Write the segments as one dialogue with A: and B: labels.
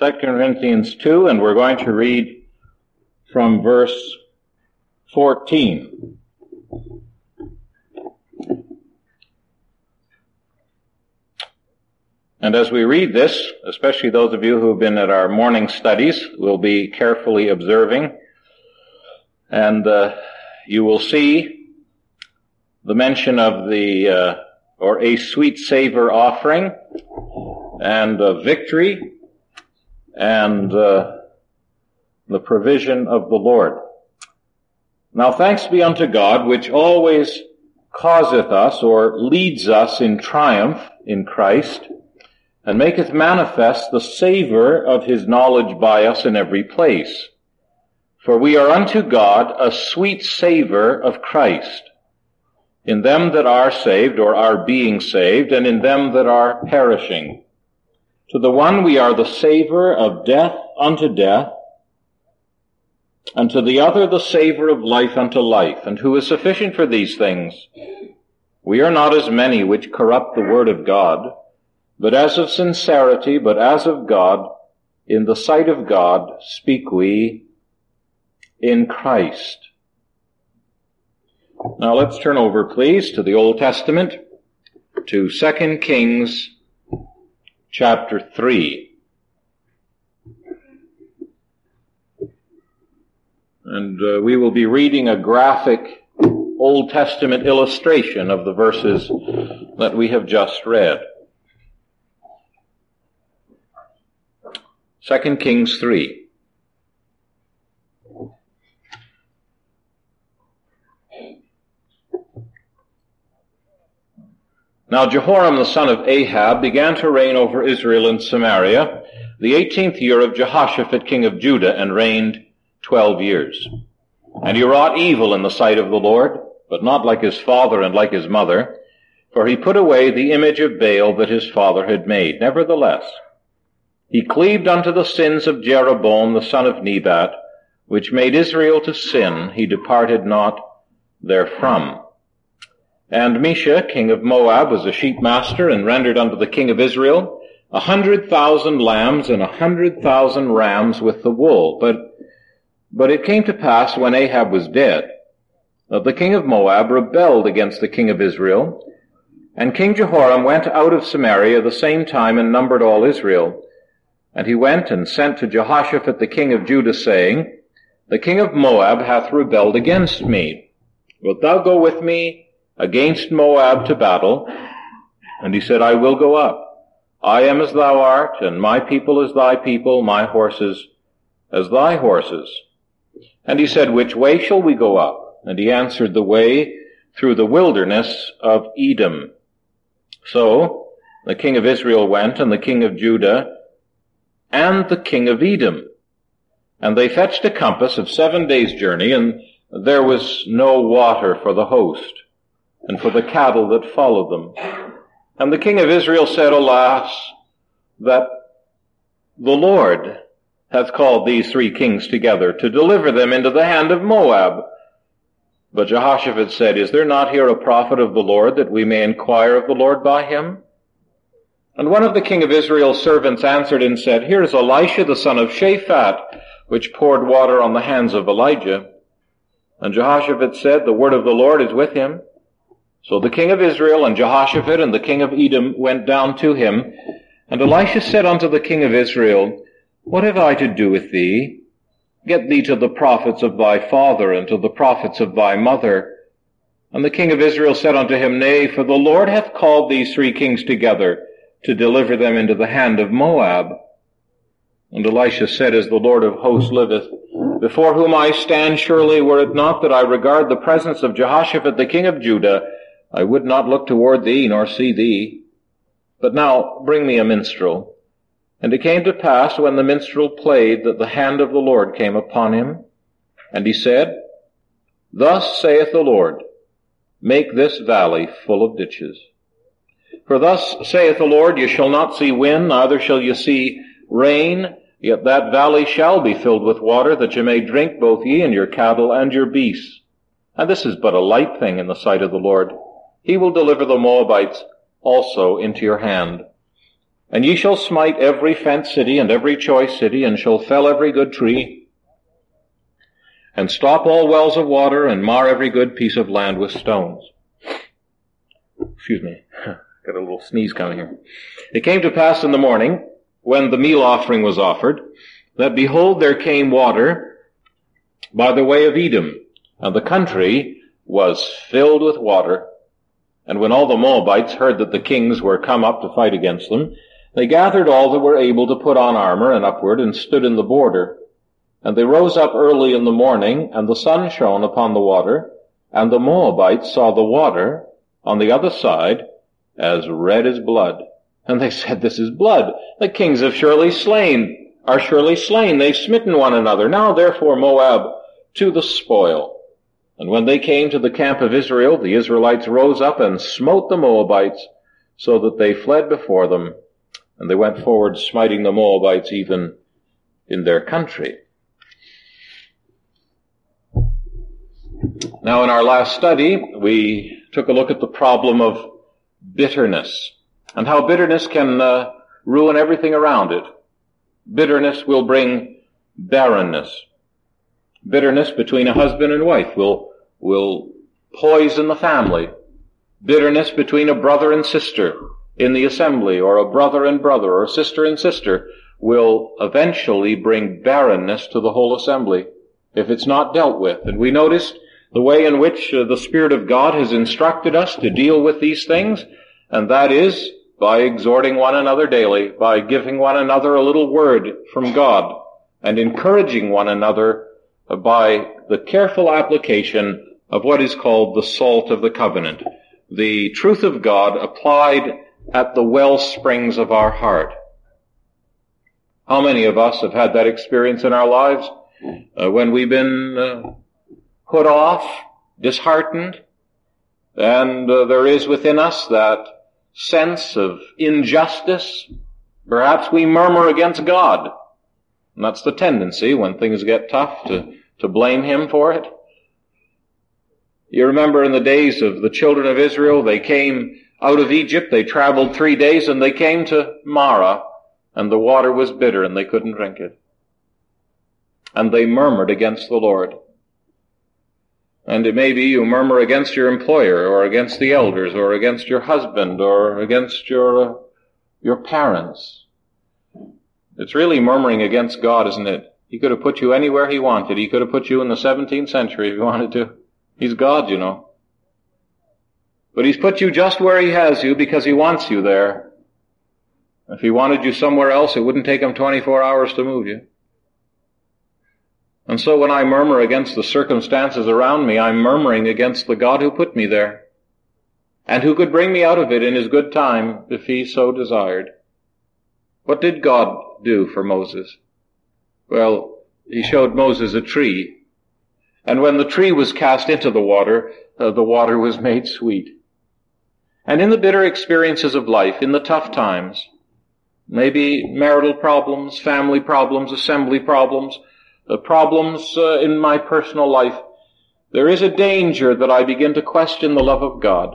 A: 2 Corinthians 2, and we're going to read from verse 14. And as we read this, especially those of you who have been at our morning studies, will be carefully observing, and you will see the mention of a sweet savor offering, and victory, and the provision of the Lord. Now thanks be unto God, which always causeth us, or leads us in triumph in Christ, and maketh manifest the savor of his knowledge by us in every place. For we are unto God a sweet savor of Christ, in them that are saved, or are being saved, and in them that are perishing. To the one we are the savor of death unto death, and to the other the savor of life unto life. And who is sufficient for these things? We are not as many which corrupt the word of God, but as of sincerity, but as of God, in the sight of God speak we in Christ. Now let's turn over, please, to the Old Testament, to 2 Kings chapter 3. And we will be reading a graphic Old Testament illustration of the verses that we have just read. 2 Kings 3. Now Jehoram the son of Ahab began to reign over Israel in Samaria the 18th year of Jehoshaphat king of Judah, and reigned 12 years. And he wrought evil in the sight of the Lord, but not like his father and like his mother, for he put away the image of Baal that his father had made. Nevertheless, he cleaved unto the sins of Jeroboam the son of Nebat, which made Israel to sin. He departed not therefrom. And Mesha, king of Moab, was a sheep master, and rendered unto the king of Israel 100,000 lambs and 100,000 rams with the wool. But it came to pass, when Ahab was dead, that the king of Moab rebelled against the king of Israel, and King Jehoram went out of Samaria the same time, and numbered all Israel. And he went and sent to Jehoshaphat the king of Judah, saying, The king of Moab hath rebelled against me. Wilt thou go with me against Moab to battle? And he said, I will go up. I am as thou art, and my people as thy people, my horses as thy horses. And he said, Which way shall we go up? And he answered, The way through the wilderness of Edom. So the king of Israel went, and the king of Judah, and the king of Edom. And they fetched a compass of 7 days' journey, and there was no water for the host, and for the cattle that followed them. And the king of Israel said, Alas, that the Lord hath called these 3 kings together to deliver them into the hand of Moab. But Jehoshaphat said, Is there not here a prophet of the Lord, that we may inquire of the Lord by him? And one of the king of Israel's servants answered and said, Here is Elisha the son of Shaphat, which poured water on the hands of Elijah. And Jehoshaphat said, The word of the Lord is with him. So the king of Israel and Jehoshaphat and the king of Edom went down to him. And Elisha said unto the king of Israel, What have I to do with thee? Get thee to the prophets of thy father, and to the prophets of thy mother. And the king of Israel said unto him, Nay, for the Lord hath called these 3 kings together, to deliver them into the hand of Moab. And Elisha said, As the Lord of hosts liveth, before whom I stand, surely were it not that I regard the presence of Jehoshaphat the king of Judah, I would not look toward thee, nor see thee. But now bring me a minstrel. And it came to pass, when the minstrel played, that the hand of the Lord came upon him. And he said, Thus saith the Lord, Make this valley full of ditches. For thus saith the Lord, Ye shall not see wind, neither shall ye see rain, yet that valley shall be filled with water, that ye may drink, both ye and your cattle and your beasts. And this is but a light thing in the sight of the Lord. He will deliver the Moabites also into your hand. And ye shall smite every fenced city and every choice city, and shall fell every good tree, and stop all wells of water, and mar every good piece of land with stones. Excuse me, got a little sneeze coming here. It came to pass in the morning, when the meal offering was offered, that behold, there came water by the way of Edom, and the country was filled with water. And when all the Moabites heard that the kings were come up to fight against them, they gathered all that were able to put on armor and upward, and stood in the border. And they rose up early in the morning, and the sun shone upon the water, and the Moabites saw the water on the other side as red as blood. And they said, this is blood. The kings have surely slain. They've smitten one another. Now therefore Moab to the spoil. And when they came to the camp of Israel, the Israelites rose up and smote the Moabites, so that they fled before them. And they went forward, smiting the Moabites even in their country. Now in our last study, we took a look at the problem of bitterness, and how bitterness can ruin everything around it. Bitterness will bring barrenness. Bitterness between a husband and wife will poison the family. Bitterness between a brother and sister in the assembly, or a brother and brother, or sister and sister, will eventually bring barrenness to the whole assembly if it's not dealt with. And we noticed the way in which the Spirit of God has instructed us to deal with these things, and that is by exhorting one another daily, by giving one another a little word from God, and encouraging one another by the careful application of what is called the salt of the covenant, the truth of God applied at the well springs of our heart. How many of us have had that experience in our lives when we've been put off, disheartened, and there is within us that sense of injustice? Perhaps we murmur against God. And that's the tendency when things get tough to blame Him for it. You remember in the days of the children of Israel, they came out of Egypt, they traveled 3 days, and they came to Marah, and the water was bitter and they couldn't drink it. And they murmured against the Lord. And it may be you murmur against your employer, or against the elders, or against your husband, or against your parents. It's really murmuring against God, isn't it? He could have put you anywhere He wanted. He could have put you in the 17th century if He wanted to. He's God, you know. But He's put you just where He has you because He wants you there. If He wanted you somewhere else, it wouldn't take Him 24 hours to move you. And so when I murmur against the circumstances around me, I'm murmuring against the God who put me there, and who could bring me out of it in His good time if He so desired. What did God do for Moses? Well, He showed Moses a tree. And when the tree was cast into the water was made sweet. And in the bitter experiences of life, in the tough times, maybe marital problems, family problems, assembly problems, problems in my personal life, there is a danger that I begin to question the love of God.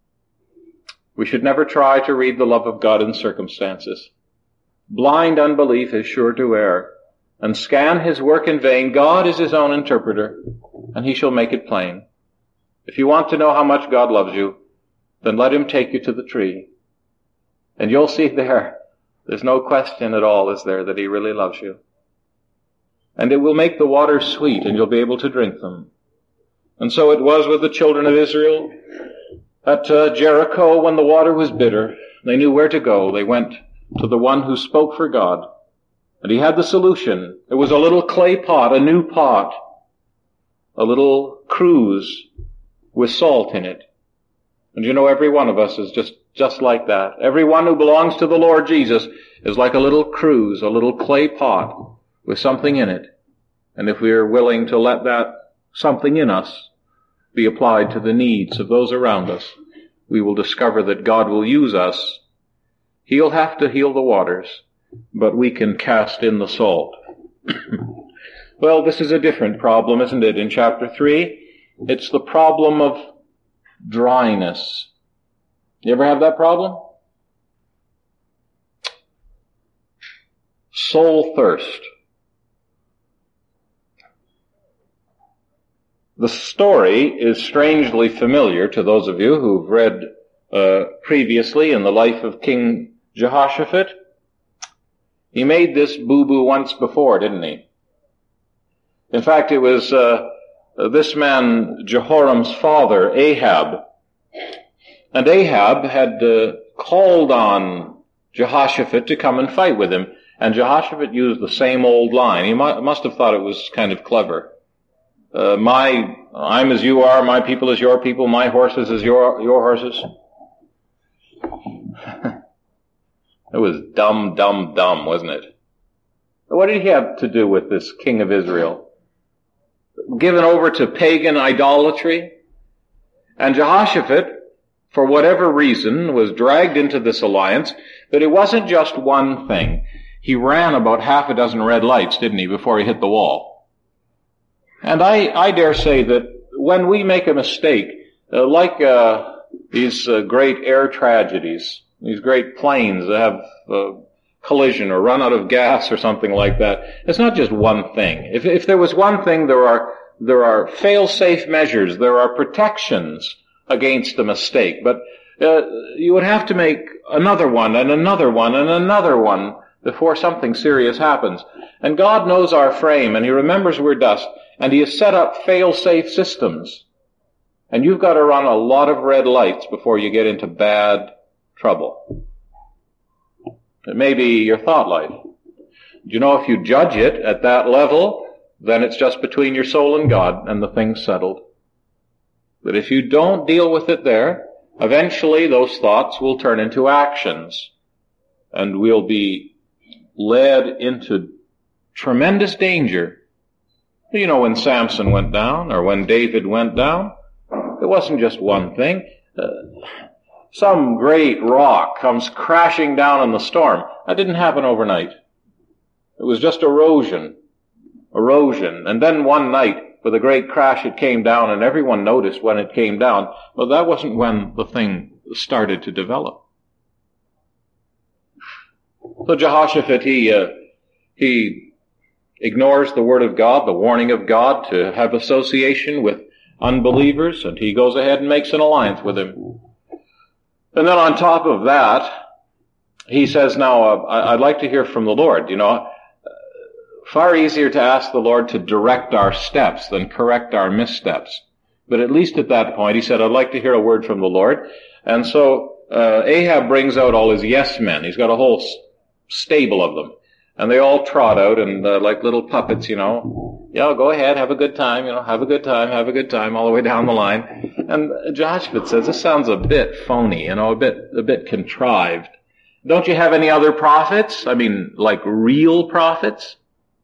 A: We should never try to read the love of God in circumstances. Blind unbelief is sure to err, and scan His work in vain. God is His own interpreter, and He shall make it plain. If you want to know how much God loves you, then let Him take you to the tree. And you'll see there's no question at all, is there, that He really loves you. And it will make the waters sweet, and you'll be able to drink them. And so it was with the children of Israel at Jericho when the water was bitter. They knew where to go. They went to the one who spoke for God. And He had the solution. It was a little clay pot, a new pot, a little cruse with salt in it. And you know, every one of us is just like that. Everyone who belongs to the Lord Jesus is like a little cruse, a little clay pot with something in it. And if we are willing to let that something in us be applied to the needs of those around us, we will discover that God will use us. He'll have to heal the waters, but we can cast in the salt. Well, this is a different problem, isn't it? In chapter 3, it's the problem of dryness. You ever have that problem? soul thirst. The story is strangely familiar to those of you who've read previously in the life of King Jehoshaphat. He made this boo-boo once before, didn't he? In fact, it was this man, Jehoram's father, Ahab. And Ahab had called on Jehoshaphat to come and fight with him. And Jehoshaphat used the same old line. He must have thought it was kind of clever. I'm as you are, my people as your people, my horses as your horses. It was dumb, wasn't it? What did he have to do with this king of Israel? Given over to pagan idolatry? And Jehoshaphat, for whatever reason, was dragged into this alliance, but it wasn't just one thing. He ran about half a dozen red lights, didn't he, before he hit the wall? And I dare say that when we make a mistake, like these great air tragedies, these great planes that have collision or run out of gas or something like that, it's not just one thing. If there was one thing, there are fail-safe measures, there are protections against a mistake, but you would have to make another one and another one and another one before something serious happens. And God knows our frame, and He remembers we're dust, and He has set up fail-safe systems. And you've got to run a lot of red lights before you get into bad trouble. It may be your thought life. You know, if you judge it at that level, then it's just between your soul and God, and the thing's settled. But if you don't deal with it there, eventually those thoughts will turn into actions, and we'll be led into tremendous danger. You know, when Samson went down, or when David went down, it wasn't just one thing. Some great rock comes crashing down in the storm. That didn't happen overnight. It was just erosion. And then one night, with a great crash, it came down, and everyone noticed when it came down. Well, that wasn't when the thing started to develop. So Jehoshaphat, he ignores the word of God, the warning of God to have association with unbelievers, and he goes ahead and makes an alliance with him. And then on top of that, he says, now, I'd like to hear from the Lord. You know, far easier to ask the Lord to direct our steps than correct our missteps. But at least at that point, he said, I'd like to hear a word from the Lord. And so Ahab brings out all his yes men. He's got a whole stable of them. And they all trot out and like little puppets, you know. Yeah, go ahead, have a good time, you know, have a good time, all the way down the line. And Jehoshaphat says, this sounds a bit phony, you know, a bit contrived. Don't you have any other prophets? I mean, like real prophets?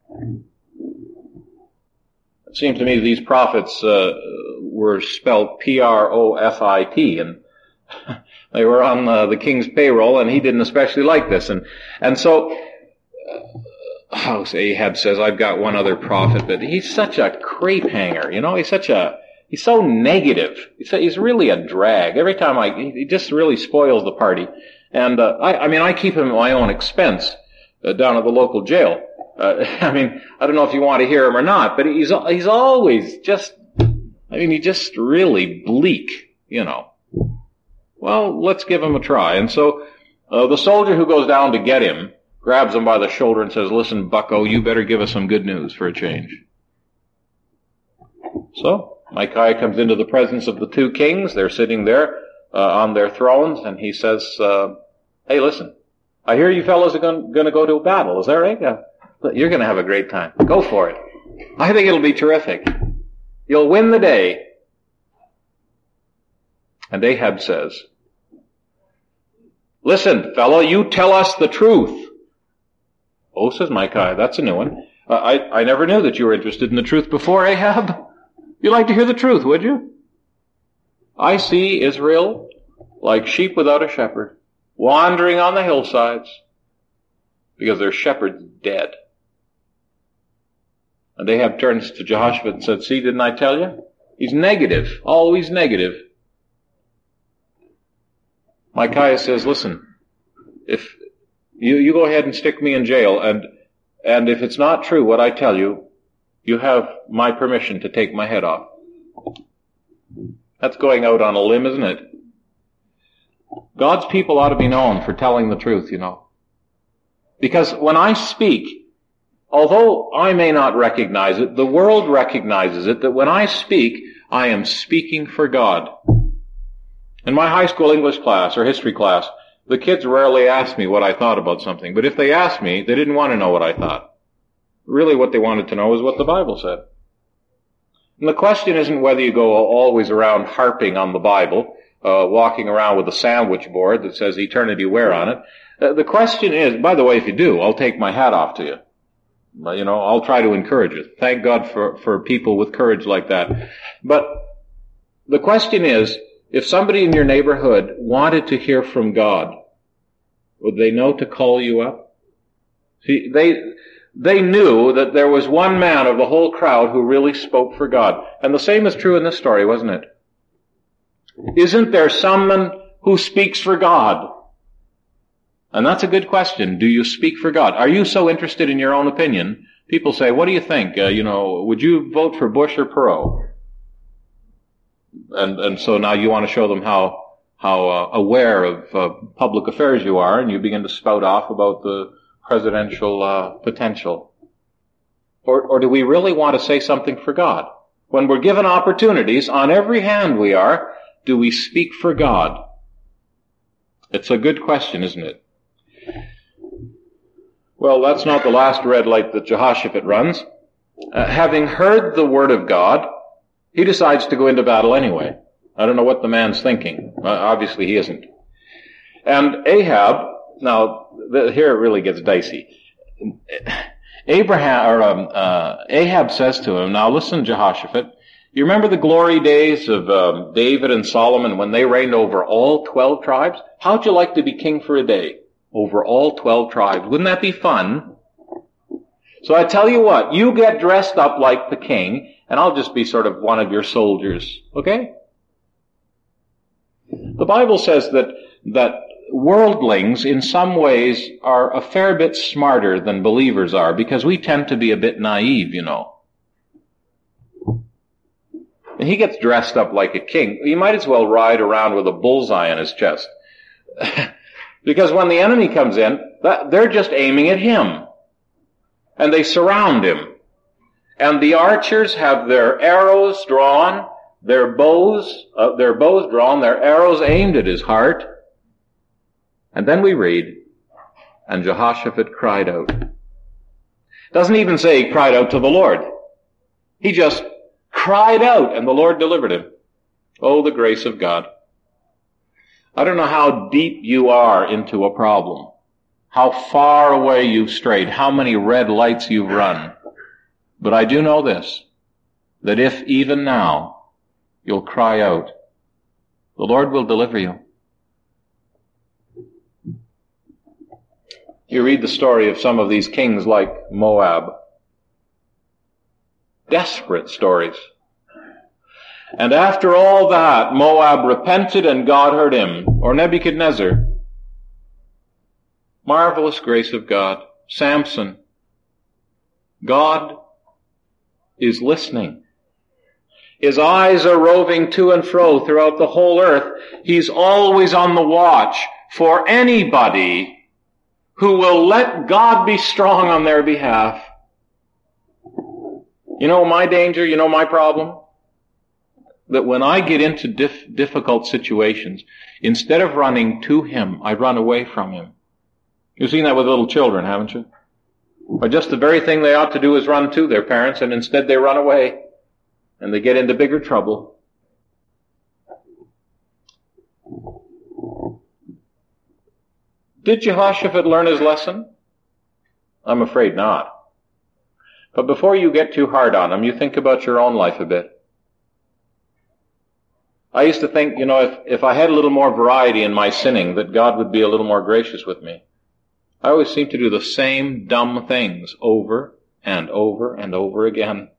A: It seemed to me these prophets were spelled P-R-O-F-I-T, and they were on the king's payroll, and he didn't especially like this. And so Ahab says, I've got one other prophet, but he's such a crepe hanger, you know, he's so negative. He's really a drag. Every time he just really spoils the party. And I keep him at my own expense down at the local jail. I don't know if you want to hear him or not, but he's always just, he's just really bleak, you know. Well, let's give him a try. And so the soldier who goes down to get him grabs him by the shoulder and says, listen, bucko, you better give us some good news for a change. So Micaiah comes into the presence of the two kings. They're sitting there on their thrones, and he says, hey, listen, I hear you fellows are going to go to a battle. Is that right? Yeah. You're going to have a great time. Go for it. I think it'll be terrific. You'll win the day. And Ahab says, listen, fellow, you tell us the truth. Oh, says Micaiah, that's a new one. I never knew that you were interested in the truth before, Ahab. You'd like to hear the truth, would you? I see Israel like sheep without a shepherd, wandering on the hillsides, because their shepherd's dead. And Ahab turns to Jehoshaphat and said, see, didn't I tell you? He's negative, always negative. Micaiah says, listen, if you go ahead and stick me in jail, and And if it's not true what I tell you, you have my permission to take my head off. That's going out on a limb, isn't it? God's people ought to be known for telling the truth, you know. Because when I speak, although I may not recognize it, the world recognizes it, that when I speak, I am speaking for God. In my high school English class or history class, the kids rarely asked me what I thought about something. But if they asked me, they didn't want to know what I thought. Really what they wanted to know is what the Bible said. And the question isn't whether you go always around harping on the Bible, walking around with a sandwich board that says eternity where on it. The question is, by the way, if you do, I'll take my hat off to you. You know, I'll try to encourage you. Thank God for people with courage like that. But the question is, if somebody in your neighborhood wanted to hear from God, would they know to call you up? See, they knew that there was one man of the whole crowd who really spoke for God. And the same is true in this story, wasn't it? Isn't there someone who speaks for God? And that's a good question. Do you speak for God? Are you so interested in your own opinion? People say, what do you think? Would you vote for Bush or Perot? And so now you want to show them how aware of public affairs you are, and you begin to spout off about the presidential potential. Or do we really want to say something for God? When we're given opportunities, on every hand we are, do we speak for God? It's a good question, isn't it? Well, that's not the last red light that Jehoshaphat runs. Having heard the word of God, he decides to go into battle anyway. I don't know what the man's thinking. Obviously he isn't. And Ahab, now here it really gets dicey. Ahab says to him, now listen, Jehoshaphat, you remember the glory days of David and Solomon when they reigned over all 12 tribes? How'd you like to be king for a day over all 12 tribes? Wouldn't that be fun? So I tell you what, you get dressed up like the king, and I'll just be sort of one of your soldiers, okay? The Bible says that worldlings in some ways are a fair bit smarter than believers are, because we tend to be a bit naive, you know. And he gets dressed up like a king. He might as well ride around with a bullseye on his chest. Because when the enemy comes in, they're just aiming at him. And they surround him. And the archers have their arrows drawn, their bows drawn, their arrows aimed at his heart. And then we read, and Jehoshaphat cried out. Doesn't even say he cried out to the Lord. He just cried out, and the Lord delivered him. Oh, the grace of God. I don't know how deep you are into a problem, how far away you've strayed, how many red lights you've run. But I do know this, that if even now you'll cry out, the Lord will deliver you. You read the story of some of these kings like Moab. Desperate stories. And after all that, Moab repented and God heard him. Or Nebuchadnezzar. Marvelous grace of God. Samson. God is listening. His eyes are roving to and fro throughout the whole earth. He's always on the watch for anybody who will let God be strong on their behalf. You know my danger, you know my problem? That when I get into difficult situations, instead of running to him, I run away from him. You've seen that with little children, haven't you? Or just the very thing they ought to do is run to their parents, and instead they run away, and they get into bigger trouble. Did Jehoshaphat learn his lesson? I'm afraid not. But before you get too hard on him, you think about your own life a bit. I used to think, if I had a little more variety in my sinning, that God would be a little more gracious with me. I always seem to do the same dumb things over and over and over again.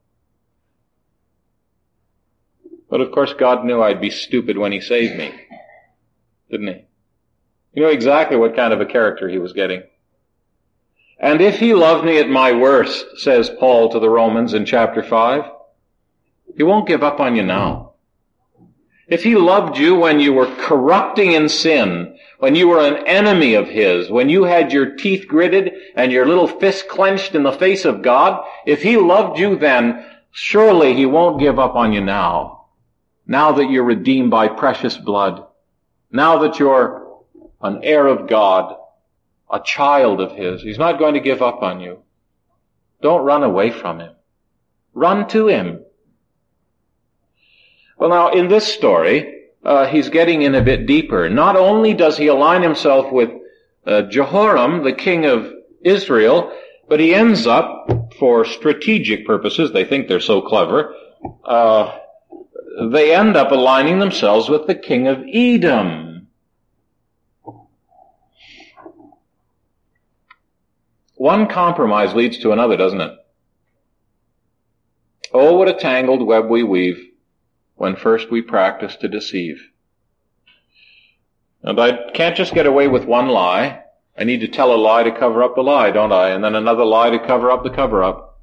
A: But of course God knew I'd be stupid when he saved me. Didn't he? He knew exactly what kind of a character he was getting. And if he loved me at my worst, says Paul to the Romans in chapter 5, he won't give up on you now. If he loved you when you were corrupting in sin, when you were an enemy of his, when you had your teeth gritted and your little fist clenched in the face of God, if he loved you then, surely he won't give up on you now. Now that you're redeemed by precious blood, now that you're an heir of God, a child of his, he's not going to give up on you. Don't run away from him. Run to him. Well, now, in this story, he's getting in a bit deeper. Not only does he align himself with Jehoram, the king of Israel, but he ends up, for strategic purposes, they think they're so clever, they end up aligning themselves with the king of Edom. One compromise leads to another, doesn't it? Oh, what a tangled web we weave when first we practice to deceive. And I can't just get away with one lie. I need to tell a lie to cover up the lie, don't I? And then another lie to cover up the cover-up.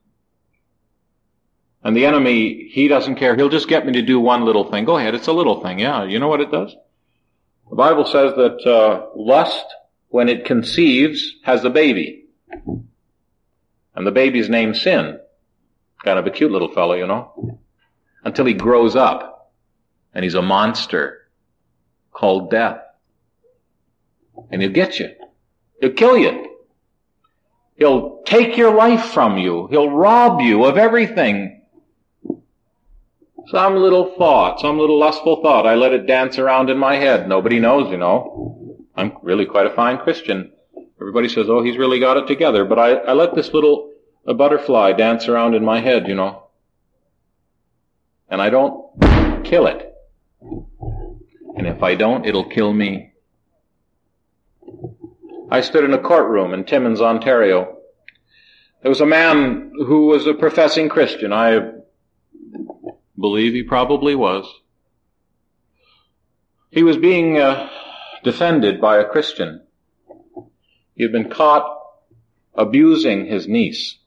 A: And the enemy, he doesn't care. He'll just get me to do one little thing. Go ahead, it's a little thing. Yeah, you know what it does? The Bible says that lust, when it conceives, has a baby. And the baby's named Sin. Kind of a cute little fellow, you know. Until he grows up. And he's a monster called death. And he'll get you. He'll kill you. He'll take your life from you. He'll rob you of everything. Some little thought, some little lustful thought, I let it dance around in my head. Nobody knows, you know. I'm really quite a fine Christian. Everybody says, oh, he's really got it together. But I let this little butterfly dance around in my head, you know. And I don't kill it. And if I don't, it'll kill me. I stood in a courtroom in Timmins, Ontario. There was a man who was a professing Christian. I believe he probably was. He was being defended by a Christian. He had been caught abusing his niece.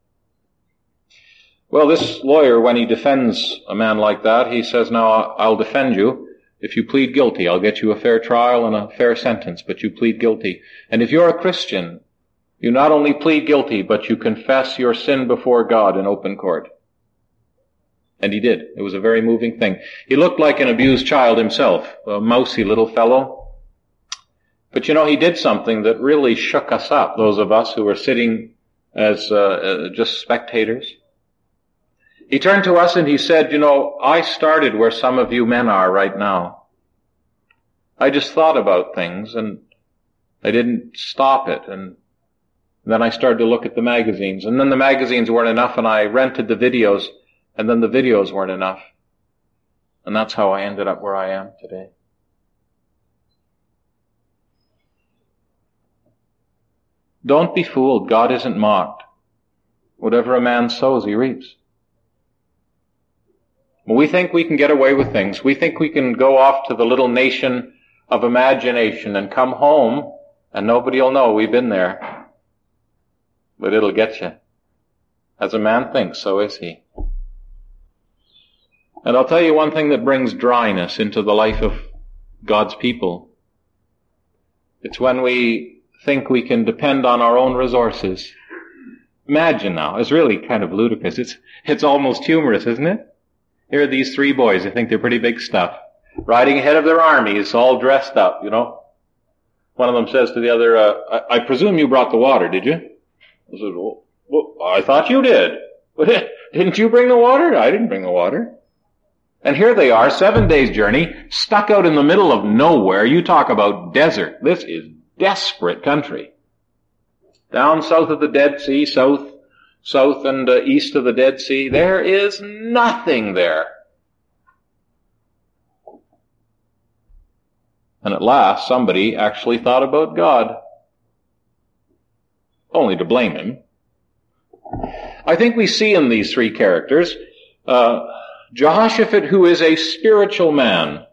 A: Well, this lawyer, when he defends a man like that, he says, now, I'll defend you. If you plead guilty, I'll get you a fair trial and a fair sentence, but you plead guilty. And if you're a Christian, you not only plead guilty, but you confess your sin before God in open court. And he did. It was a very moving thing. He looked like an abused child himself, a mousy little fellow. But you know, he did something that really shook us up, those of us who were sitting as just spectators. He turned to us and he said, you know, I started where some of you men are right now. I just thought about things and I didn't stop it. And then I started to look at the magazines. And then the magazines weren't enough and I rented the videos. And then the videos weren't enough. And that's how I ended up where I am today. Don't be fooled. God isn't mocked. Whatever a man sows, he reaps. We think we can get away with things. We think we can go off to the little nation of imagination and come home and nobody will know we've been there. But it'll get you. As a man thinks, so is he. And I'll tell you one thing that brings dryness into the life of God's people. It's when we think we can depend on our own resources. Imagine now, it's really kind of ludicrous. It's almost humorous, isn't it? Here are these three boys, they think they're pretty big stuff, riding ahead of their armies, all dressed up, you know. One of them says to the other, I presume you brought the water, did you? I said, well, I thought you did. Didn't you bring the water? I didn't bring the water. And here they are, 7 days journey, stuck out in the middle of nowhere. You talk about desert. This is desperate country. Down south of the Dead Sea, south and east of the Dead Sea, there is nothing there. And at last, somebody actually thought about God. Only to blame him. I think we see in these three characters, Jehoshaphat, who is a spiritual man,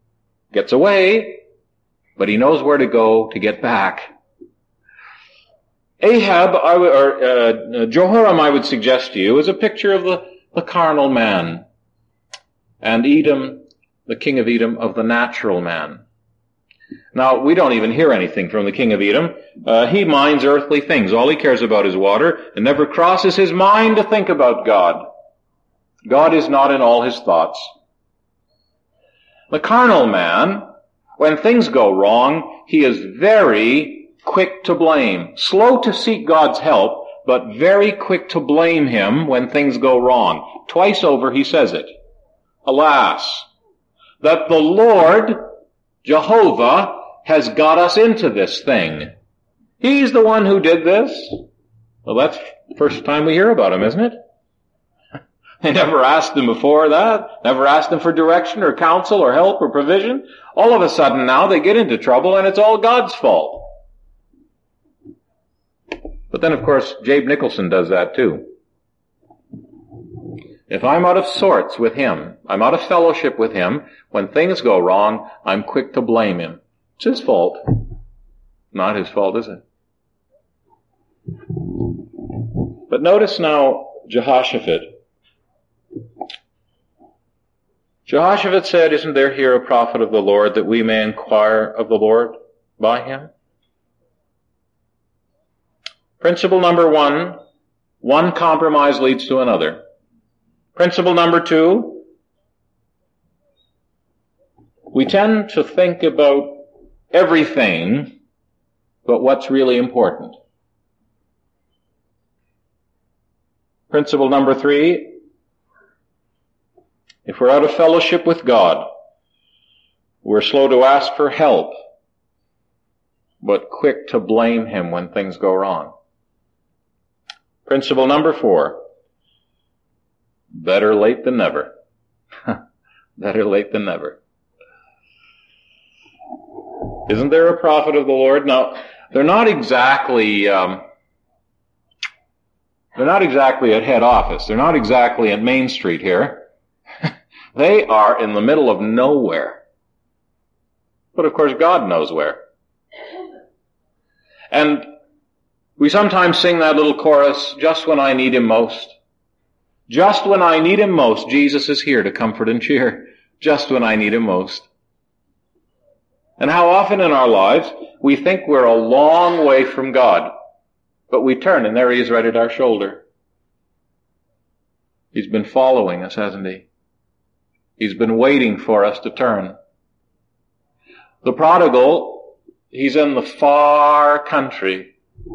A: gets away, but he knows where to go to get back. Jehoram, I would suggest to you, is a picture of the carnal man, and Edom, the king of Edom, of the natural man. Now, we don't even hear anything from the king of Edom. He minds earthly things. All he cares about is water. It never crosses his mind to think about God. God is not in all his thoughts. The carnal man, when things go wrong, he is very quick to blame. Slow to seek God's help, but very quick to blame him when things go wrong. Twice over he says it. Alas, that the Lord, Jehovah, has got us into this thing. He's the one who did this. Well, that's the first time we hear about him, isn't it? They never asked him before that, never asked him for direction or counsel or help or provision. All of a sudden now they get into trouble and it's all God's fault. But then, of course, Jabe Nicholson does that too. If I'm out of sorts with him, I'm out of fellowship with him, when things go wrong, I'm quick to blame him. It's his fault. Not his fault, is it? But notice now Jehoshaphat. Jehoshaphat said, isn't there here a prophet of the Lord that we may inquire of the Lord by him? Principle number one compromise leads to another. Principle number 2, we tend to think about everything but what's really important. Principle number 3, if we're out of fellowship with God, we're slow to ask for help, but quick to blame him when things go wrong. Principle number 4, better late than never. Better late than never. Isn't there a prophet of the Lord? Now, they're not exactly at head office. They're not exactly at Main Street here. They are in the middle of nowhere. But of course, God knows where. And we sometimes sing that little chorus, just when I need him most. Just when I need him most, Jesus is here to comfort and cheer. Just when I need him most. And how often in our lives we think we're a long way from God, but we turn and there he is right at our shoulder. He's been following us, hasn't he? He's been waiting for us to turn. The prodigal, he's in the far country.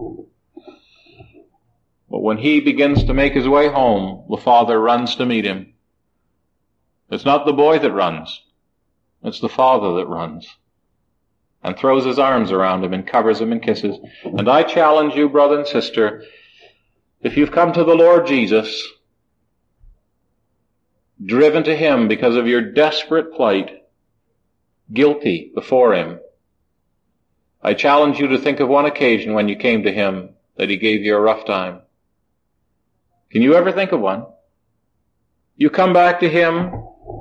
A: But when he begins to make his way home, the father runs to meet him. It's not the boy that runs. It's the father that runs and throws his arms around him and covers him and kisses. And I challenge you, brother and sister, if you've come to the Lord Jesus, driven to him because of your desperate plight, guilty before him, I challenge you to think of one occasion when you came to him that he gave you a rough time. Can you ever think of one? You come back to him,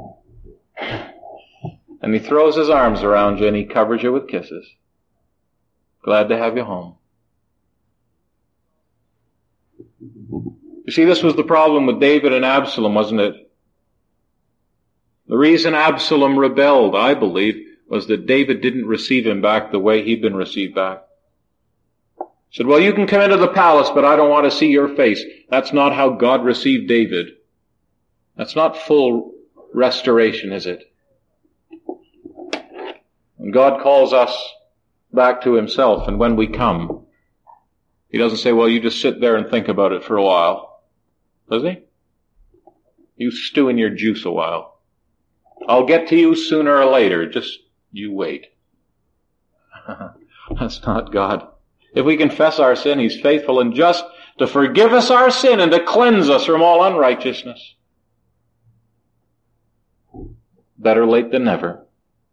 A: and he throws his arms around you and he covers you with kisses. Glad to have you home. You see, this was the problem with David and Absalom, wasn't it? The reason Absalom rebelled, I believe, was that David didn't receive him back the way he'd been received back. He said, well, you can come into the palace, but I don't want to see your face. That's not how God received David. That's not full restoration, is it? When God calls us back to himself, and when we come, he doesn't say, well, you just sit there and think about it for a while. Does he? You stew in your juice a while. I'll get to you sooner or later. Just you wait. That's not God. If we confess our sin, he's faithful and just to forgive us our sin and to cleanse us from all unrighteousness. Better late than never.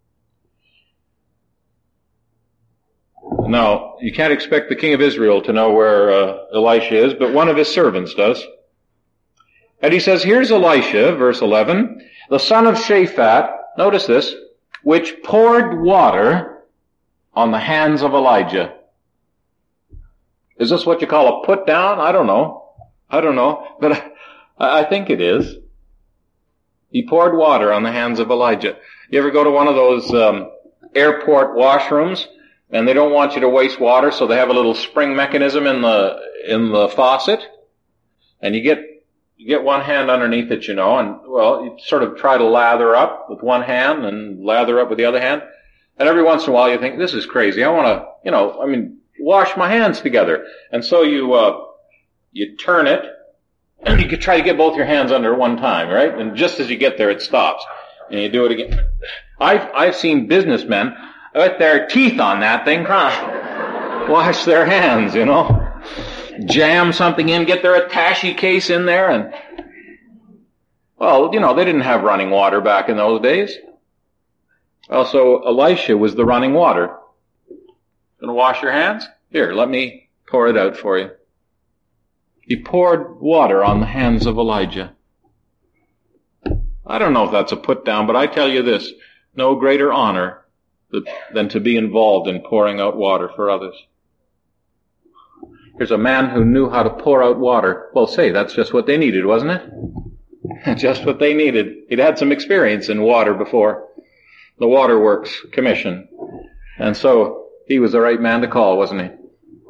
A: Now, you can't expect the king of Israel to know where Elisha is, but one of his servants does. And he says, here's Elisha, verse 11, the son of Shaphat, notice this, which poured water on the hands of Elijah. Is this what you call a put down? I don't know. But I think it is. He poured water on the hands of Elijah. You ever go to one of those airport washrooms, and they don't want you to waste water, so they have a little spring mechanism in the faucet, and you get one hand underneath it, and, well, you sort of try to lather up with one hand and lather up with the other hand, and every once in a while you think, this is crazy, I want to, wash my hands together. And so you turn it, and you could try to get both your hands under one time, right? And just as you get there, it stops. And you do it again. I've seen businessmen with their teeth on that thing, wash their hands, jam something in, get their attache case in there, and, well, they didn't have running water back in those days. Also, Elisha was the running water. Gonna wash your hands? Here, let me pour it out for you. He poured water on the hands of Elijah. I don't know if that's a put down, but I tell you this, no greater honor than to be involved in pouring out water for others. Here's a man who knew how to pour out water. Well, say, that's just what they needed, wasn't it? Just what they needed. He'd had some experience in water before, the Waterworks Commission. And so he was the right man to call, wasn't he?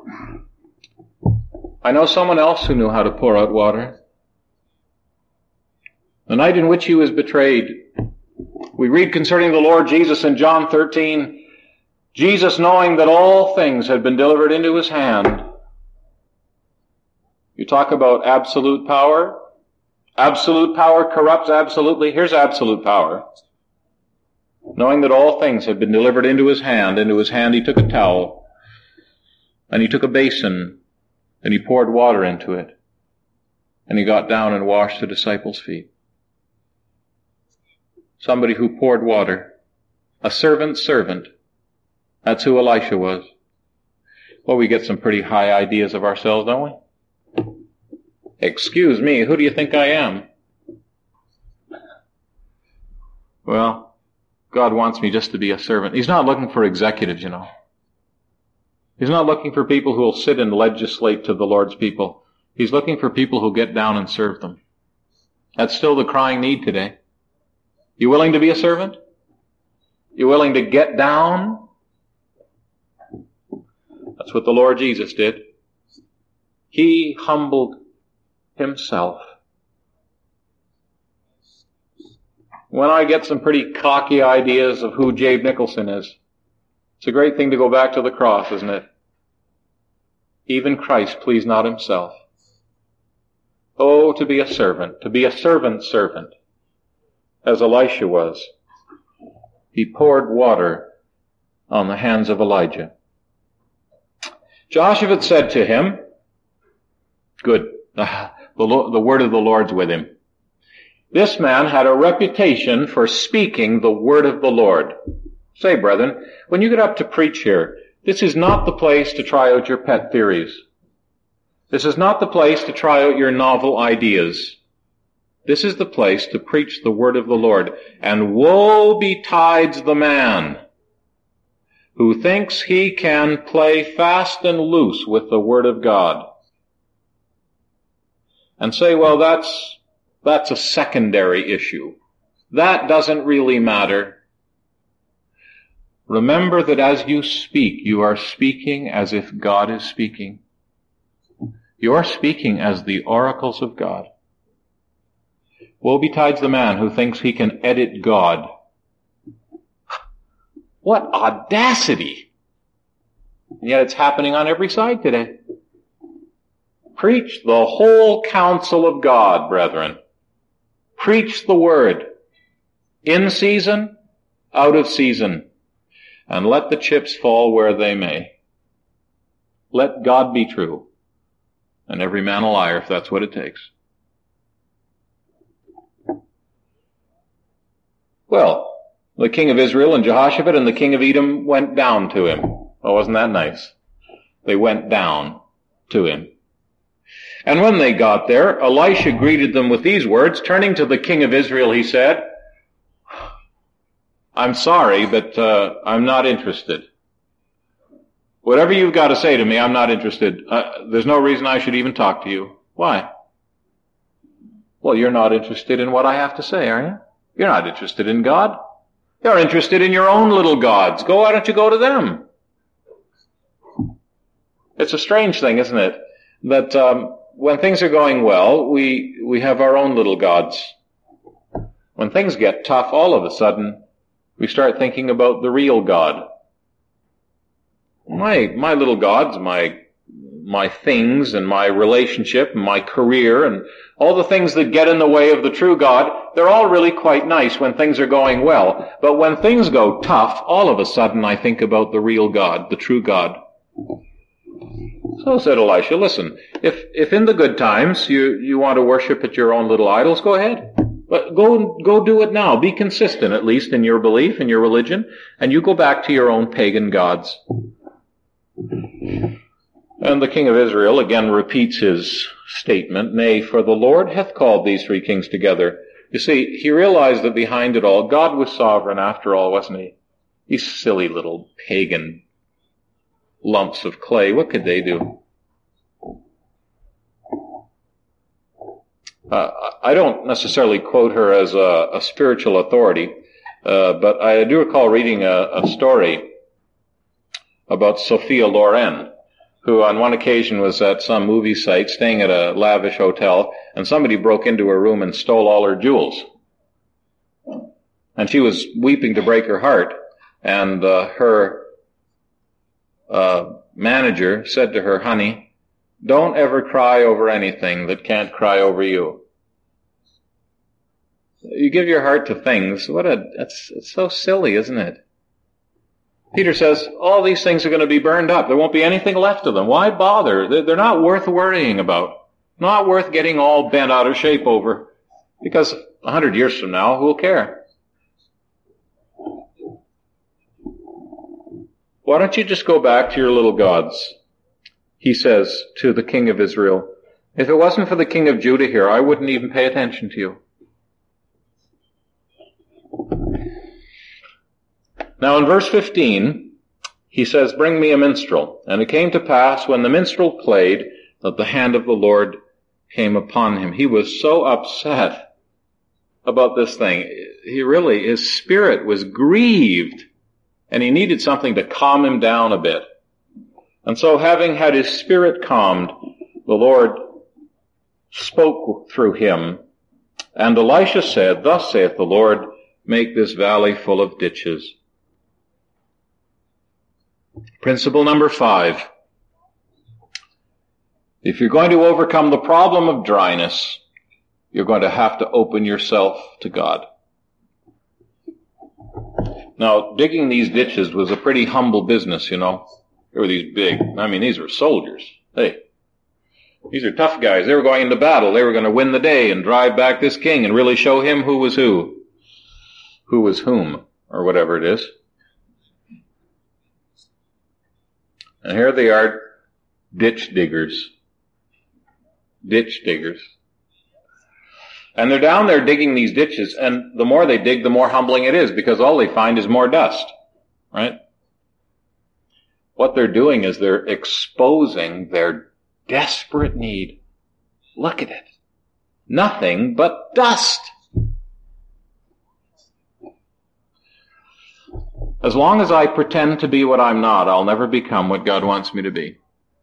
A: I know someone else who knew how to pour out water. The night in which he was betrayed, we read concerning the Lord Jesus in John 13, Jesus, knowing that all things had been delivered into his hand. You talk about absolute power. Absolute power corrupts absolutely. Here's absolute power. Knowing that all things had been delivered into his hand he took a towel, and he took a basin, and he poured water into it, and he got down and washed the disciples' feet. Somebody who poured water. A servant's servant. That's who Elisha was. Well, we get some pretty high ideas of ourselves, don't we? Excuse me, who do you think I am? Well, God wants me just to be a servant. He's not looking for executives, He's not looking for people who will sit and legislate to the Lord's people. He's looking for people who get down and serve them. That's still the crying need today. You willing to be a servant? You willing to get down? That's what the Lord Jesus did. He humbled himself. When I get some pretty cocky ideas of who Jabe Nicholson is, it's a great thing to go back to the cross, isn't it? Even Christ pleased not himself. Oh, to be a servant, to be a servant's servant, as Elisha was. He poured water on the hands of Elijah. Jehoshaphat said to him, good, the word of the Lord's with him. This man had a reputation for speaking the word of the Lord. Say, brethren, when you get up to preach here, this is not the place to try out your pet theories. This is not the place to try out your novel ideas. This is the place to preach the word of the Lord. And woe betides the man who thinks he can play fast and loose with the word of God. And say, well, that's a secondary issue. That doesn't really matter. Remember that as you speak, you are speaking as if God is speaking. You are speaking as the oracles of God. Woe betides the man who thinks he can edit God. What audacity! And yet it's happening on every side today. Preach the whole counsel of God, brethren. Preach the word. In season, out of season. And let the chips fall where they may. Let God be true. And every man a liar, if that's what it takes. Well, the king of Israel and Jehoshaphat and the king of Edom went down to him. Oh, wasn't that nice? They went down to him. And when they got there, Elisha greeted them with these words. Turning to the king of Israel, he said, I'm sorry, but I'm not interested. Whatever you've got to say to me, I'm not interested. There's no reason I should even talk to you. Why? Well, you're not interested in what I have to say, are you? You're not interested in God. You're interested in your own little gods. Why don't you go to them? It's a strange thing, isn't it? That when things are going well, we have our own little gods. When things get tough, all of a sudden, we start thinking about the real God. My little gods, my things and my relationship and my career and all the things that get in the way of the true God, they're all really quite nice when things are going well. But when things go tough, all of a sudden I think about the real God, the true God. So said Elisha, listen, if in the good times you want to worship at your own little idols, go ahead. But go do it now. Be consistent, at least, in your belief, in your religion, and you go back to your own pagan gods. And the king of Israel again repeats his statement, nay, for the Lord hath called these three kings together. You see, he realized that behind it all, God was sovereign after all, wasn't he? These silly little pagan lumps of clay, what could they do? I don't necessarily quote her as a spiritual authority, but I do recall reading a story about Sophia Loren, who on one occasion was at some movie site staying at a lavish hotel, and somebody broke into her room and stole all her jewels. And she was weeping to break her heart, and her manager said to her, honey, don't ever cry over anything that can't cry over you. You give your heart to things. It's so silly, isn't it? Peter says, all these things are going to be burned up. There won't be anything left of them. Why bother? They're not worth worrying about. Not worth getting all bent out of shape over. Because 100 years from now, who'll care? Why don't you just go back to your little gods? He says to the king of Israel, if it wasn't for the king of Judah here, I wouldn't even pay attention to you. Now in verse 15, he says, bring me a minstrel. And it came to pass when the minstrel played that the hand of the Lord came upon him. He was so upset about this thing. His spirit was grieved, and he needed something to calm him down a bit. And so having had his spirit calmed, the Lord spoke through him. And Elisha said, thus saith the Lord, make this valley full of ditches. Principle number 5. If you're going to overcome the problem of dryness, you're going to have to open yourself to God. Now, digging these ditches was a pretty humble business, you know. There were these these were soldiers. Hey, these are tough guys. They were going into battle. They were going to win the day and drive back this king and really show him who was who was whom, or whatever it is. And here they are, ditch diggers. Ditch diggers. And they're down there digging these ditches, and the more they dig, the more humbling it is, because all they find is more dust, right? What they're doing is they're exposing their desperate need. Look at it. Nothing but dust. As long as I pretend to be what I'm not, I'll never become what God wants me to be.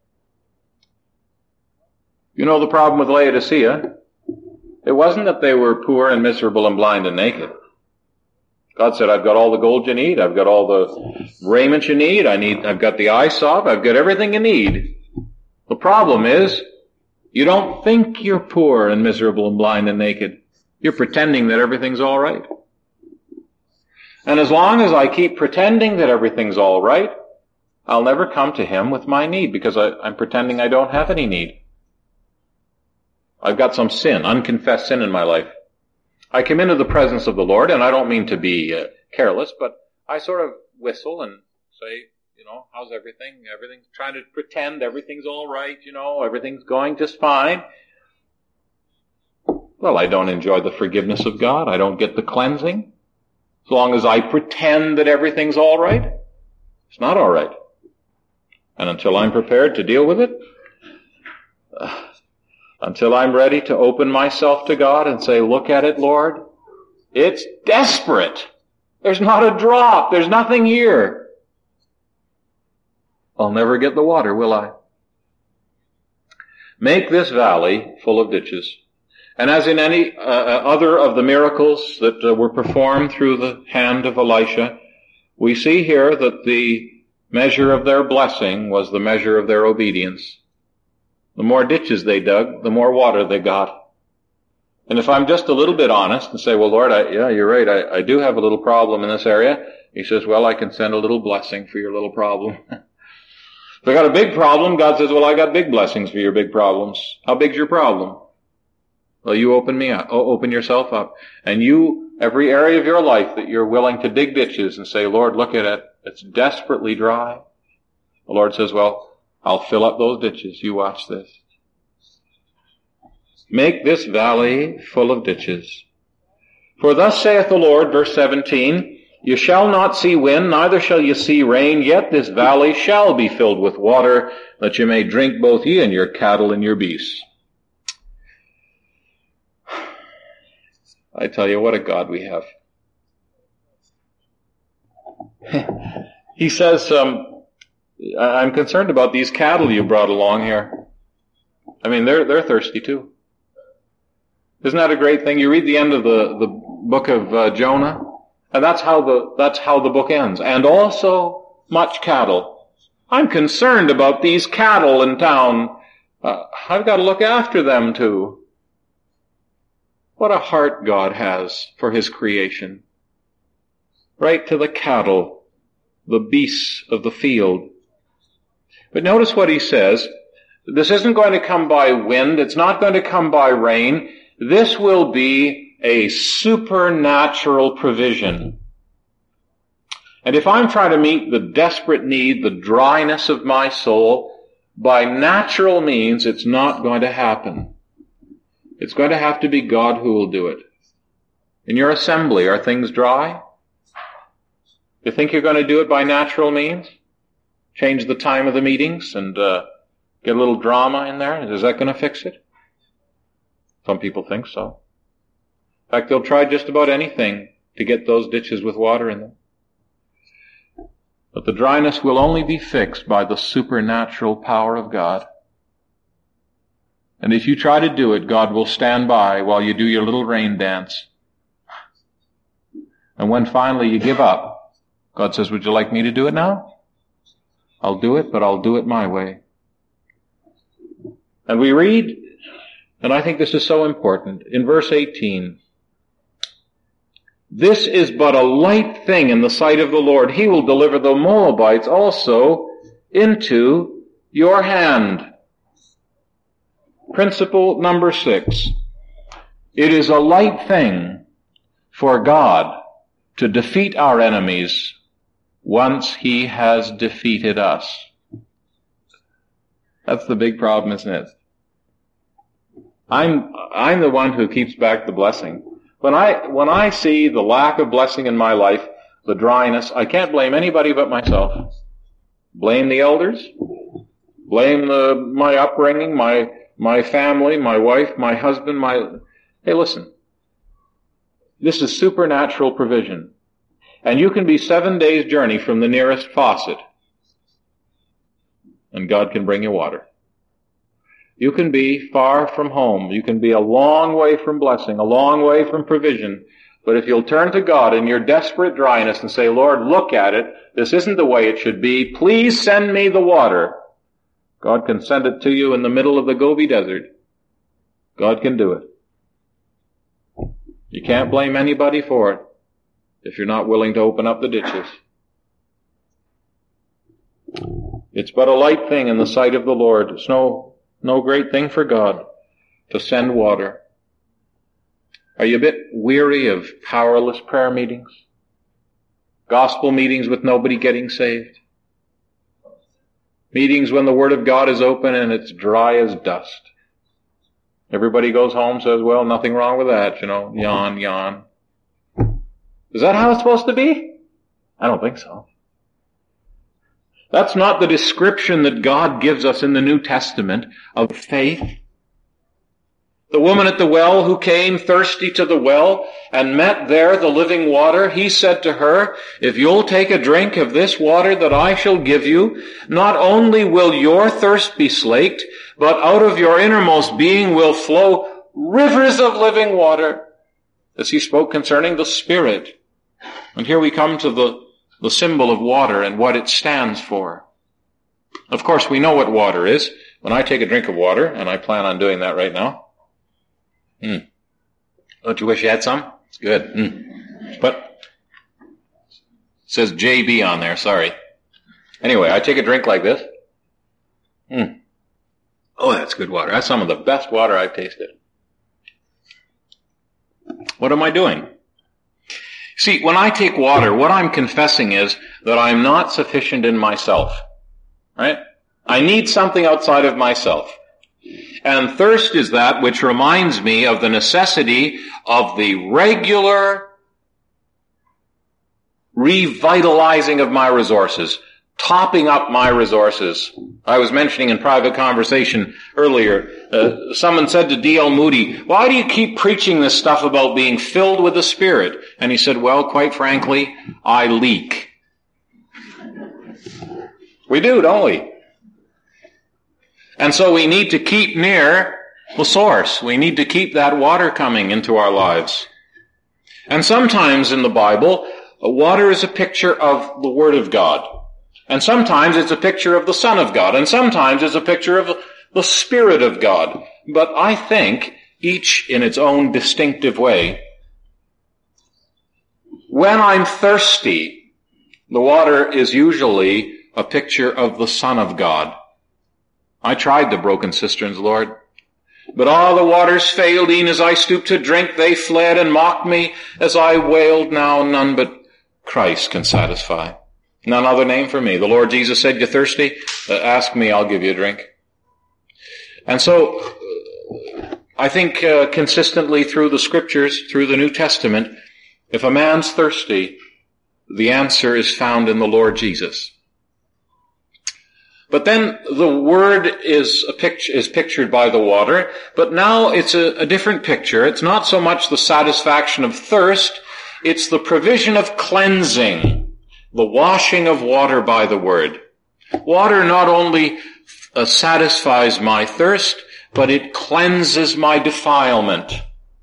A: You know the problem with Laodicea? It wasn't that they were poor and miserable and blind and naked. God said, I've got all the gold you need. I've got all the raiment you need. I've got the eye salve. I've got everything you need. The problem is, you don't think you're poor and miserable and blind and naked. You're pretending that everything's all right. And as long as I keep pretending that everything's all right, I'll never come to him with my need, because I'm pretending I don't have any need. I've got some sin, unconfessed sin in my life. I come into the presence of the Lord, and I don't mean to be careless, but I sort of whistle and say, how's everything? Everything's trying to pretend everything's all right, everything's going just fine. Well, I don't enjoy the forgiveness of God. I don't get the cleansing. As long as I pretend that everything's all right, it's not all right. And until I'm prepared to deal with it, until I'm ready to open myself to God and say, look at it, Lord, it's desperate. There's not a drop. There's nothing here. I'll never get the water, will I? Make this valley full of ditches. And as in any other of the miracles that were performed through the hand of Elisha, we see here that the measure of their blessing was the measure of their obedience. The more ditches they dug, the more water they got. And if I'm just a little bit honest and say, well, Lord, you're right, I do have a little problem in this area, he says, well, I can send a little blessing for your little problem. If I got a big problem, God says, well, I got big blessings for your big problems. How big's your problem? Well, you open yourself up. And every area of your life that you're willing to dig ditches and say, Lord, look at it. It's desperately dry. The Lord says, well, I'll fill up those ditches. You watch this. Make this valley full of ditches. For thus saith the Lord, verse 17, you shall not see wind, neither shall you see rain, yet this valley shall be filled with water, that you may drink both ye and your cattle and your beasts. I tell you, what a God we have. He says, I'm concerned about these cattle you brought along here. I mean, they're thirsty too. Isn't that a great thing? You read the end of the book of Jonah, and that's how the book ends. And also much cattle. I'm concerned about these cattle in town. I've got to look after them too. What a heart God has for His creation. Right to the cattle, the beasts of the field. But notice what He says. This isn't going to come by wind. It's not going to come by rain. This will be a supernatural provision. And if I'm trying to meet the desperate need, the dryness of my soul, by natural means, it's not going to happen. It's going to have to be God who will do it. In your assembly, are things dry? You think you're going to do it by natural means? Change the time of the meetings and get a little drama in there? Is that going to fix it? Some people think so. In fact, they'll try just about anything to get those ditches with water in them. But the dryness will only be fixed by the supernatural power of God. And if you try to do it, God will stand by while you do your little rain dance. And when finally you give up, God says, would you like me to do it now? I'll do it, but I'll do it my way. And we read, and I think this is so important, in verse 18, this is but a light thing in the sight of the Lord. He will deliver the Moabites also into your hand. Principle number 6. It is a light thing for God to defeat our enemies once He has defeated us. That's the big problem, isn't it? I'm the one who keeps back the blessing. When I see the lack of blessing in my life, the dryness, I can't blame anybody but myself. Blame the elders, blame my upbringing, my family, my wife, my husband, Hey, listen. This is supernatural provision. And you can be 7 days' journey from the nearest faucet, and God can bring you water. You can be far from home. You can be a long way from blessing, a long way from provision. But if you'll turn to God in your desperate dryness and say, Lord, look at it. This isn't the way it should be. Please send me the water. God can send it to you in the middle of the Gobi Desert. God can do it. You can't blame anybody for it if you're not willing to open up the ditches. It's but a light thing in the sight of the Lord. It's no great thing for God to send water. Are you a bit weary of powerless prayer meetings? Gospel meetings with nobody getting saved? Meetings when the Word of God is open and it's dry as dust. Everybody goes home, says, well, nothing wrong with that, yawn, yawn. Is that how it's supposed to be? I don't think so. That's not the description that God gives us in the New Testament of faith. The woman at the well who came thirsty to the well and met there the living water, he said to her, if you'll take a drink of this water that I shall give you, not only will your thirst be slaked, but out of your innermost being will flow rivers of living water. As he spoke concerning the Spirit. And here we come to the symbol of water and what it stands for. Of course, we know what water is. When I take a drink of water, and I plan on doing that right now, don't you wish you had some? It's good. But it says JB on there, sorry. Anyway, I take a drink like this. Oh, that's good water. That's some of the best water I've tasted. What am I doing? See, when I take water, what I'm confessing is that I'm not sufficient in myself. Right? I need something outside of myself. And thirst is that which reminds me of the necessity of the regular revitalizing of my resources, topping up my resources. I was mentioning in private conversation earlier, someone said to D.L. Moody, why do you keep preaching this stuff about being filled with the Spirit? And he said, well, quite frankly, I leak. We do, don't we? And so we need to keep near the source. We need to keep that water coming into our lives. And sometimes in the Bible, water is a picture of the Word of God. And sometimes it's a picture of the Son of God. And sometimes it's a picture of the Spirit of God. But I think each in its own distinctive way. When I'm thirsty, the water is usually a picture of the Son of God. I tried the broken cisterns, Lord. But all the waters failed, e'en as I stooped to drink, they fled and mocked me. As I wailed, now none but Christ can satisfy. None other name for me. The Lord Jesus said, you thirsty? Ask me, I'll give you a drink. And so, I think consistently through the Scriptures, through the New Testament, if a man's thirsty, the answer is found in the Lord Jesus. But then the Word is pictured by the water, but now it's a different picture. It's not so much the satisfaction of thirst, it's the provision of cleansing, the washing of water by the Word. Water not only satisfies my thirst, but it cleanses my defilement.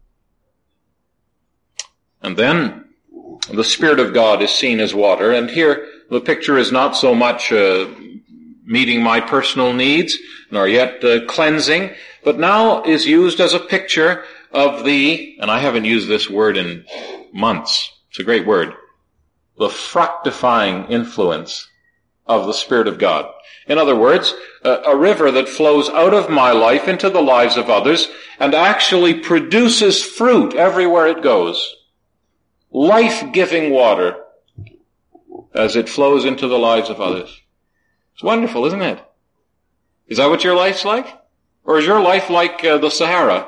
A: And then the Spirit of God is seen as water, and here the picture is not so much meeting my personal needs, nor yet cleansing, but now is used as a picture of and I haven't used this word in months, it's a great word, the fructifying influence of the Spirit of God. In other words, a river that flows out of my life into the lives of others and actually produces fruit everywhere it goes. Life-giving water as it flows into the lives of others. It's wonderful, isn't it? Is that what your life's like? Or is your life like the Sahara?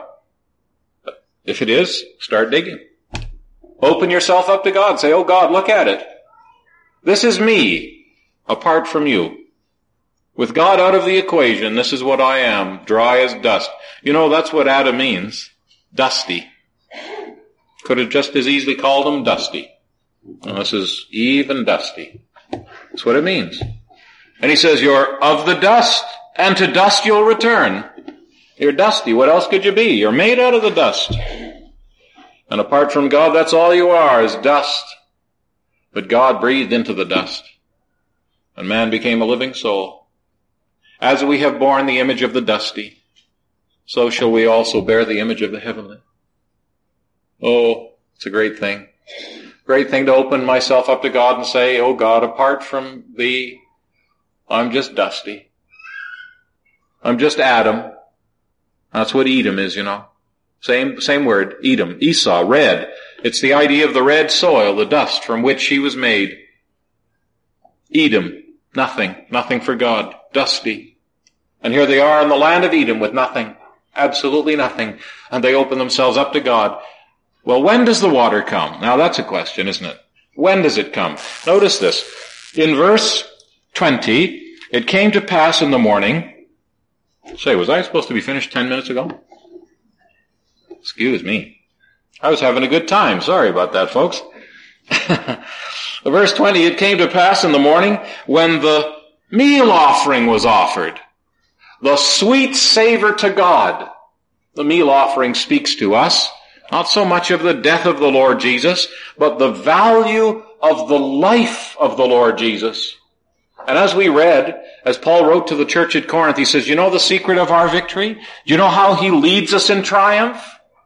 A: If it is, start digging. Open yourself up to God. Say, oh God, look at it. This is me, apart from you. With God out of the equation, this is what I am, dry as dust. You know, that's what Adam means. Dusty. Could have just as easily called him dusty. And this is Eve and dusty. That's what it means. And he says, you're of the dust, and to dust you'll return. You're dusty. What else could you be? You're made out of the dust. And apart from God, that's all you are, is dust. But God breathed into the dust, and man became a living soul. As we have borne the image of the dusty, so shall we also bear the image of the heavenly. Oh, it's a great thing. Great thing to open myself up to God and say, oh God, apart from thee, I'm just dusty. I'm just Adam. That's what Edom is, you know. Same word, Edom, Esau, red. It's the idea of the red soil, the dust from which he was made. Edom, nothing for God, dusty. And here they are in the land of Edom with nothing, absolutely nothing. And they open themselves up to God. Well, when does the water come? Now that's a question, isn't it? When does it come? Notice this. In verse 20, it came to pass in the morning. Say, was I supposed to be finished 10 minutes ago? Excuse me. I was having a good time. Sorry about that, folks. Verse 20, it came to pass in the morning when the meal offering was offered, the sweet savor to God. The meal offering speaks to us, not so much of the death of the Lord Jesus, but the value of the life of the Lord Jesus. And as we read, as Paul wrote to the church at Corinth, he says, you know the secret of our victory? Do you know how he leads us in triumph?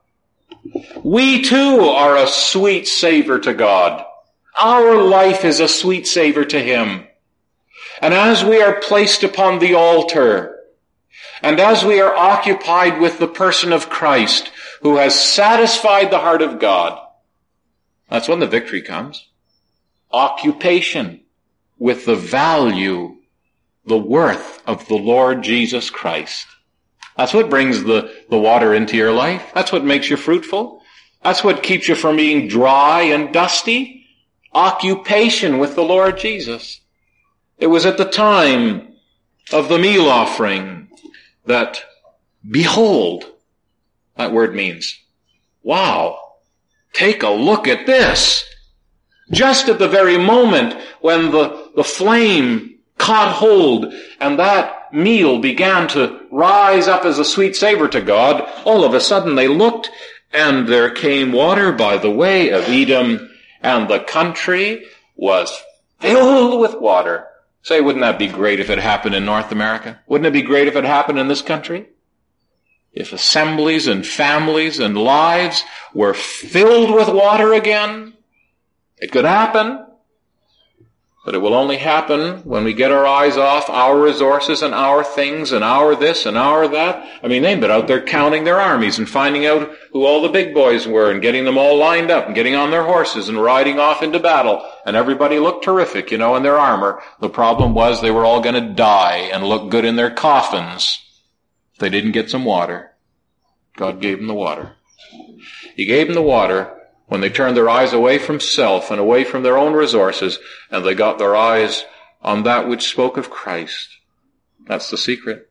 A: We too are a sweet savor to God. Our life is a sweet savor to him. And as we are placed upon the altar, and as we are occupied with the person of Christ, who has satisfied the heart of God, that's when the victory comes. Occupation with the value, the worth of the Lord Jesus Christ. That's what brings the water into your life. That's what makes you fruitful. That's what keeps you from being dry and dusty. Occupation with the Lord Jesus. It was at the time of the meal offering that, behold, that word means, wow, take a look at this. Just at the very moment when the flame caught hold and that meal began to rise up as a sweet savor to God, all of a sudden they looked and there came water by the way of Edom, and the country was filled with water. Say, wouldn't that be great if it happened in North America? Wouldn't it be great if it happened in this country? If assemblies and families and lives were filled with water again? It could happen, but it will only happen when we get our eyes off our resources and our things and our this and our that. I mean, they've been out there counting their armies and finding out who all the big boys were and getting them all lined up and getting on their horses and riding off into battle. And everybody looked terrific, in their armor. The problem was they were all going to die and look good in their coffins if they didn't get some water. God gave them the water. He gave them the water when they turned their eyes away from self and away from their own resources, and they got their eyes on that which spoke of Christ. That's the secret.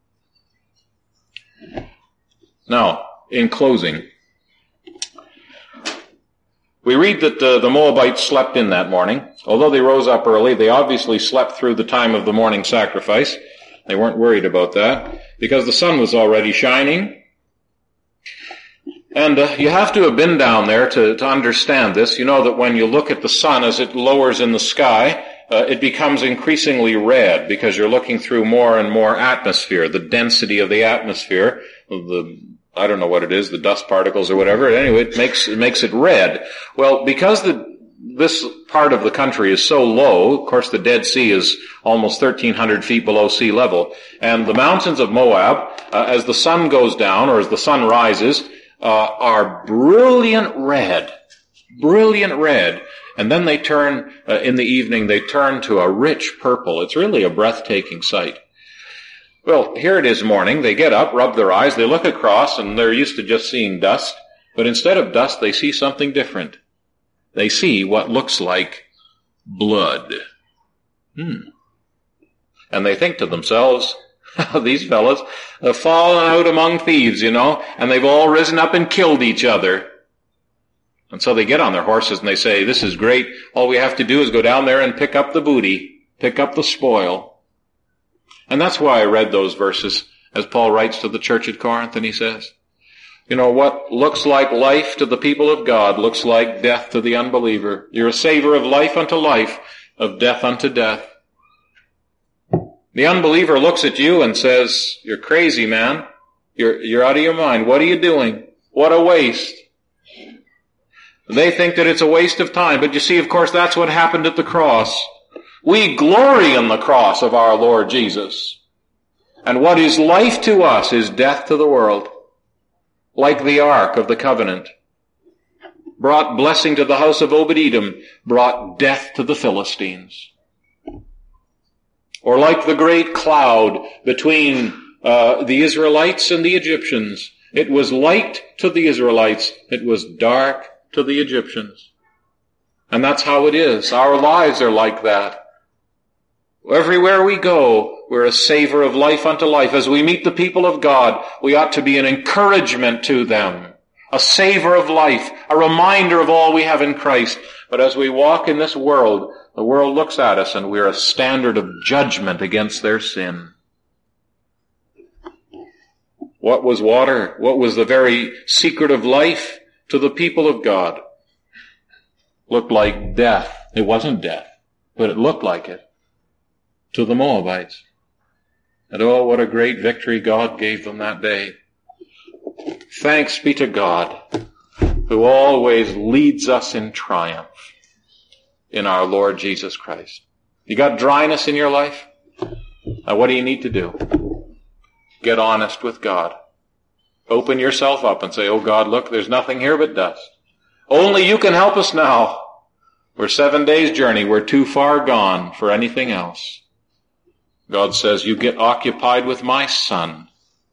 A: Now, in closing, we read that the Moabites slept in that morning. Although they rose up early, they obviously slept through the time of the morning sacrifice. They weren't worried about that, because the sun was already shining. And you have to have been down there to understand this. You know that when you look at the sun as it lowers in the sky, it becomes increasingly red because you're looking through more and more atmosphere, the density of the atmosphere, I don't know what it is, the dust particles or whatever. Anyway, it makes it red. Well, because this part of the country is so low, of course the Dead Sea is almost 1,300 feet below sea level, and the mountains of Moab, as the sun goes down or as the sun rises, are brilliant red, and then they turn, in the evening, they turn to a rich purple. It's really a breathtaking sight. Well, here it is morning. They get up, rub their eyes, they look across, and they're used to just seeing dust, but instead of dust, they see something different. They see what looks like blood. And they think to themselves, these fellows have fallen out among thieves, and they've all risen up and killed each other. And so they get on their horses and they say, this is great. All we have to do is go down there and pick up the booty, pick up the spoil. And that's why I read those verses as Paul writes to the church at Corinth, and he says, what looks like life to the people of God looks like death to the unbeliever. You're a savor of life unto life, of death unto death. The unbeliever looks at you and says, you're crazy, man. You're out of your mind. What are you doing? What a waste. They think that it's a waste of time, but you see, of course, that's what happened at the cross. We glory in the cross of our Lord Jesus. And what is life to us is death to the world. Like the Ark of the Covenant. Brought blessing to the house of Obed-Edom, brought death to the Philistines. Or like the great cloud between the Israelites and the Egyptians. It was light to the Israelites. It was dark to the Egyptians. And that's how it is. Our lives are like that. Everywhere we go, we're a savor of life unto life. As we meet the people of God, we ought to be an encouragement to them, a savor of life, a reminder of all we have in Christ. But as we walk in this world, the world looks at us and we're a standard of judgment against their sin. What was water? What was the very secret of life to the people of God? Looked like death. It wasn't death, but it looked like it to the Moabites. And oh, what a great victory God gave them that day. Thanks be to God, who always leads us in triumph in our Lord Jesus Christ. You got dryness in your life? Now what do you need to do? Get honest with God. Open yourself up and say, oh God, look, there's nothing here but dust. Only you can help us now. We're 7 days' journey. We're too far gone for anything else. God says, you get occupied with my Son,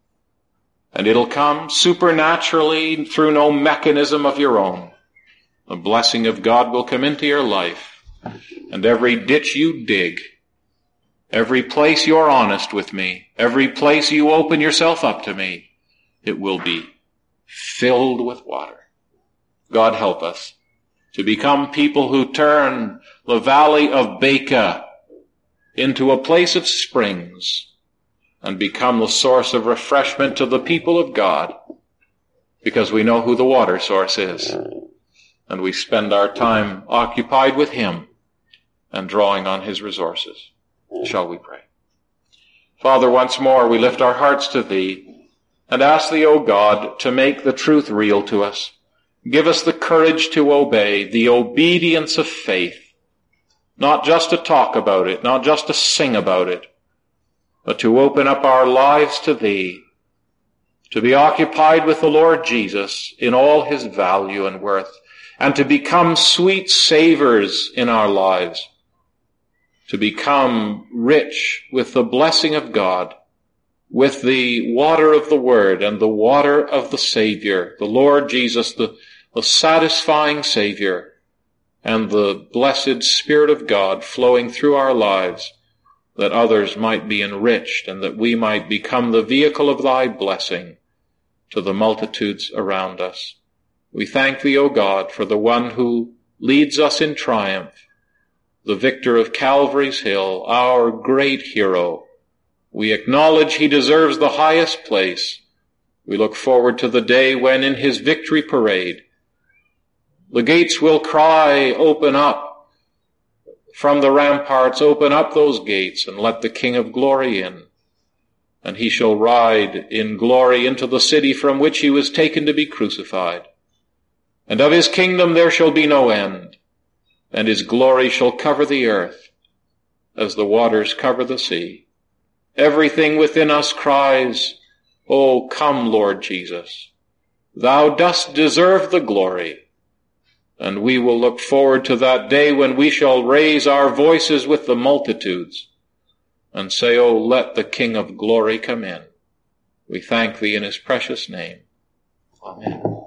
A: and it'll come supernaturally through no mechanism of your own. The blessing of God will come into your life, and every ditch you dig, every place you're honest with me, every place you open yourself up to me, it will be filled with water. God help us to become people who turn the valley of Baca into a place of springs and become the source of refreshment to the people of God, because we know who the water source is, and we spend our time occupied with Him and drawing on His resources. Shall we pray? Father, once more we lift our hearts to Thee and ask Thee, O God, to make the truth real to us. Give us the courage to obey, the obedience of faith, not just to talk about it, not just to sing about it, but to open up our lives to Thee, to be occupied with the Lord Jesus in all His value and worth, and to become sweet savors in our lives, to become rich with the blessing of God, with the water of the Word and the water of the Savior, the Lord Jesus, the satisfying Savior, and the blessed Spirit of God flowing through our lives, that others might be enriched and that we might become the vehicle of Thy blessing to the multitudes around us. We thank Thee, O God, for the one who leads us in triumph, the victor of Calvary's Hill, our great hero. We acknowledge He deserves the highest place. We look forward to the day when in His victory parade, the gates will cry, open up. From the ramparts, open up those gates and let the King of glory in. And He shall ride in glory into the city from which He was taken to be crucified. And of His kingdom there shall be no end, and His glory shall cover the earth as the waters cover the sea. Everything within us cries, oh, come, Lord Jesus. Thou dost deserve the glory. And we will look forward to that day when we shall raise our voices with the multitudes and say, oh, let the King of glory come in. We thank Thee in His precious name. Amen.